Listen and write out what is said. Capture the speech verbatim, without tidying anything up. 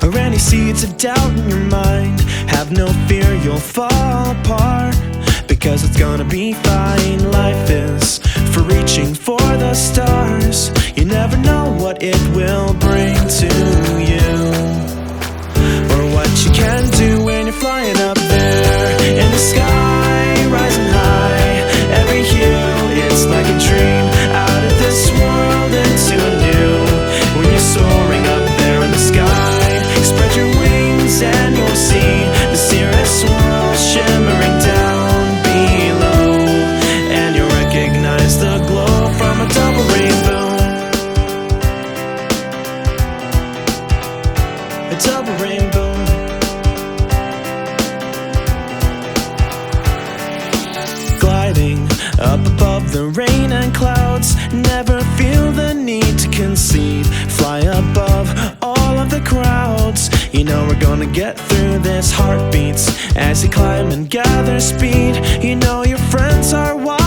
or any seeds of doubt in your mind. Have no fear, you'll fall apart, because it's gonna be fine. Life is for reaching for the stars. You never know what it will bring to you, or what you can do when you're flying up there in the sky, rising high. Every hue, it's like a dream, out of this world into a new. When you're soaring up there in the sky, spread your wings and you'll see the cirrus swirl shimmering down below, and you'll recognize the glow from a double rainbow. A double rainbow. Gliding up above the rain and clouds, never feel the need to concede. Fly above all of the crowds, you know we're gonna get through this. Heartbeats as you climb and gather speed, you know your friends are watching.